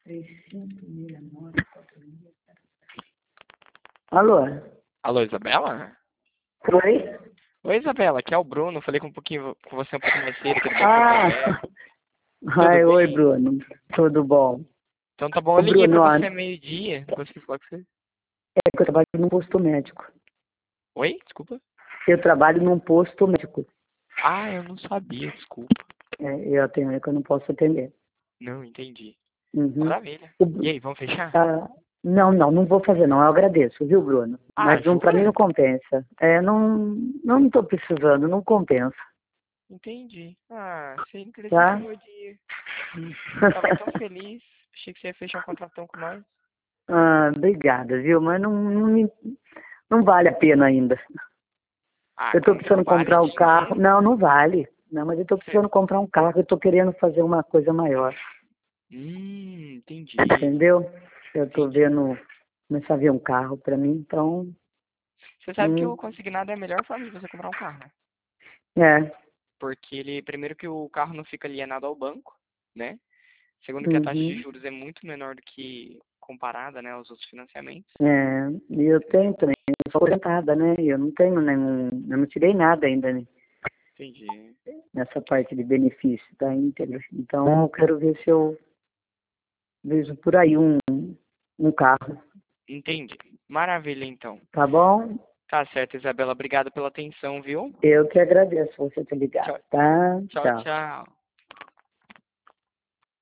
356946. Alô? Alô, Isabela? Oi? Oi, Isabela, aqui é o Bruno. Falei com com você um pouco mais cedo aqui do Banco Ah! Santander. Tudo Ai, oi, bem? Bruno. Tudo bom? Então tá bom, Ô, eu liguei pra Bruno, ó, você meio-dia. Não consegui falar com você. é que eu trabalho num posto médico. Oi? Desculpa. Eu trabalho num posto médico. Ah, eu não sabia, desculpa. Eu tenho que eu não posso atender. Não, entendi. Uhum. Maravilha. O- E aí, vamos fechar? não vou fazer não. Eu agradeço, viu, Bruno? Ah, Mas não, pra mim jura? não compensa. Não tô precisando, não compensa, Entendi. Ah, você encareceu tá? meu dia. Tava tão feliz. Achei que você ia fechar um contratão com nós. Ah, obrigada, viu? Mas não vale a pena ainda. Ah, Eu estou como que não precisando vale comprar um carro. dinheiro? Não, não vale. Não, mas eu estou Você... precisando comprar um carro. Eu estou querendo fazer uma coisa maior. Entendi. Entendeu? Eu estou Entendi. vendo começar a ver um carro para mim, então. Você sabe que o Hum, consignado é a melhor forma de você comprar um carro, né? é. Porque ele, primeiro que o carro não fica alienado ao banco, né? Segundo que a taxa de Uhum, juros é muito menor do que comparada, né, aos outros financiamentos. é. E eu tenho também. Eu sou aposentada, né? Eu não tenho nenhum. Eu não tirei nada ainda, né, Entendi. nessa parte de benefício da íntegra. Então eu quero ver se eu vejo por aí um carro. Entendi. Maravilha, então. Tá bom? Tá certo, Isabela. Obrigado pela atenção, viu? Eu que agradeço você ter ligado, Tchau, tá? tchau, Tchau. tchau.